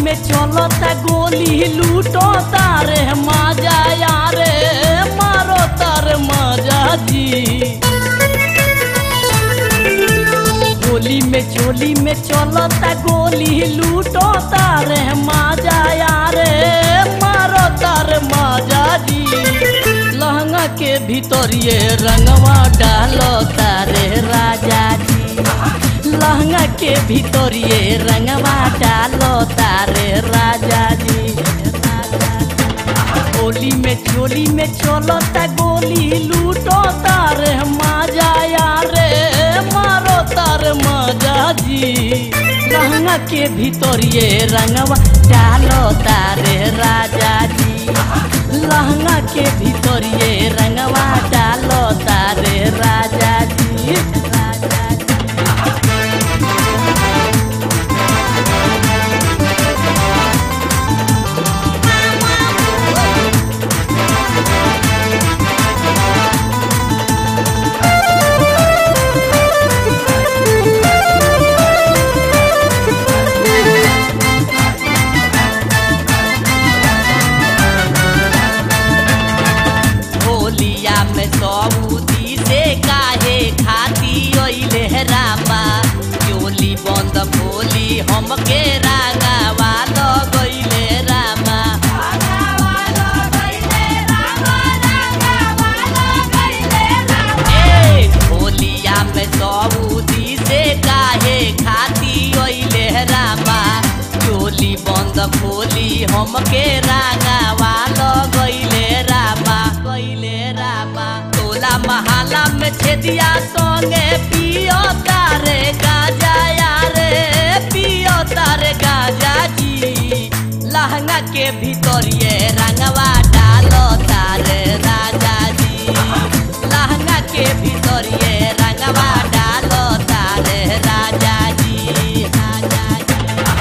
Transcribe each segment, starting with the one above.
में चलता गोली लूटो तारे मजा यारे मारो तार मजा जी। चोली में चलता गोली लूटो तारे मजा यारे मारो तार मजा जी। लहंगा के भीतर ये रंगवा डालो तारे राजा जी। लहंगा के भीतर ये रंगवा डालो तारे राजा जी। चोली में चलता गोली लूटो तारे मजा यारे मारो तार मजा जी। लहंगा के भीतर ये रंगवा डालो तारे राजा जी। लहंगा के भीतर ये रंगवा डालो तारे राजा जी। सऊदी से काहे खाती ओइले रामा चोली बंद खोली हमके रंगवा लगइले रामा। होलिया में सऊदी से काहे खाती ओइले रामा चोली बंद खोली हमके रंगवा लगइले रामा गइले रामा। महाला में छेदिया संगे पियो तारे गाजा यारे पियो तारे गाजा जी। लहंगा के भीतर ये रंगवा डालो तारे राजा जी। लहंगा के भीतर ये रंगवा डालो तारे राजा जी राजा जी।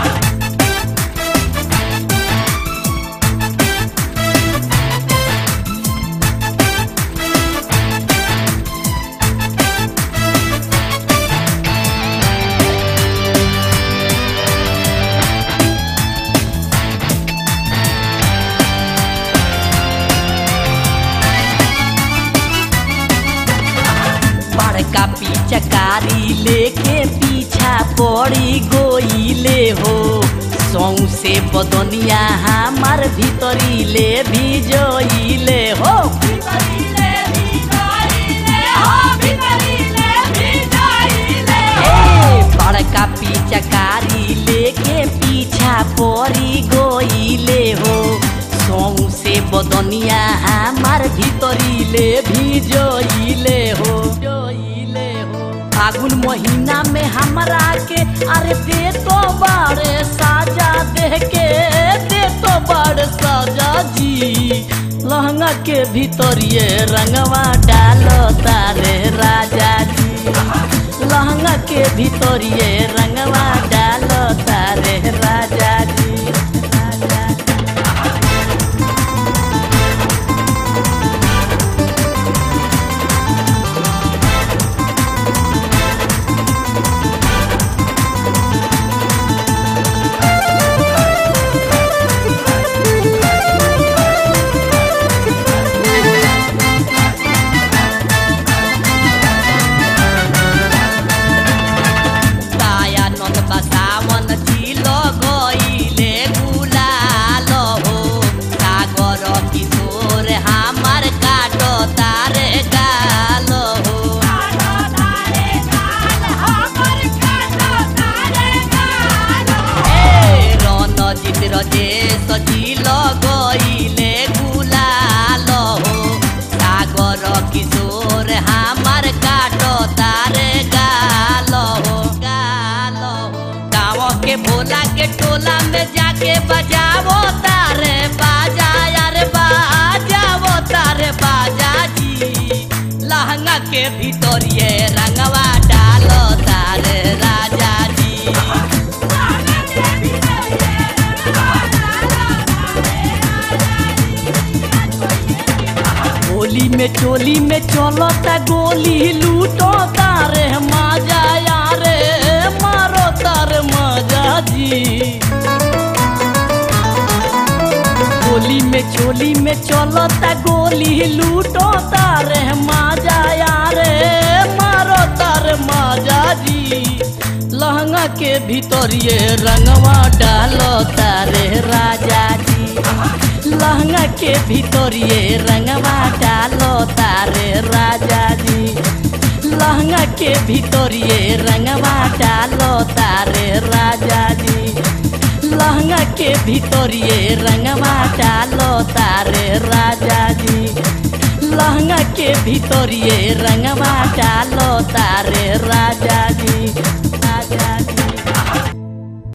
का पिचकारी लेके पीछा पड़ी गोइले हो सौसे बदनिया हमार भीतरी ले भी जोइले हो। बड़का पिचकारी लेके पीछा पड़ी गोइले हो सौसे बदनिया हमार भीतरी ले भी जोइले हो। फागुन महीना में हमरा के अरे दे तो बड़े साजा दे के दे तो बड़े साजा जी। लहंगा के भीतर ये रंगवा डालो तारे राजा जी। लहंगा के भीतर ये रंगवा डालो तारे राजा जी। भोला के टोला में जाके बजावो तारे बाजा यारे बाजावो तारे बाजा जी। लहंगा के भीतर ये रंगवा डालो तारे राजा जी। चोली में चलता गोली लूटो तारे मजा यारे मारो तारे मजा जी। में चोली में चलता गोली लूटो तारे माजा यारे मारो तारे माजा जी लहंगा के भीतर ये रंगवा डालो तारे राजा जी लहंगा के भीतर ये रंगवा डालो तारे राजा जी लहंगा के भीतर ये रंगवा डालो तारे राजा जी लहंगा के भीतर ये रंगवा डालो तारे राजा जी लहंगा के भीतर ये रंगवा डालो तारे राजा जी।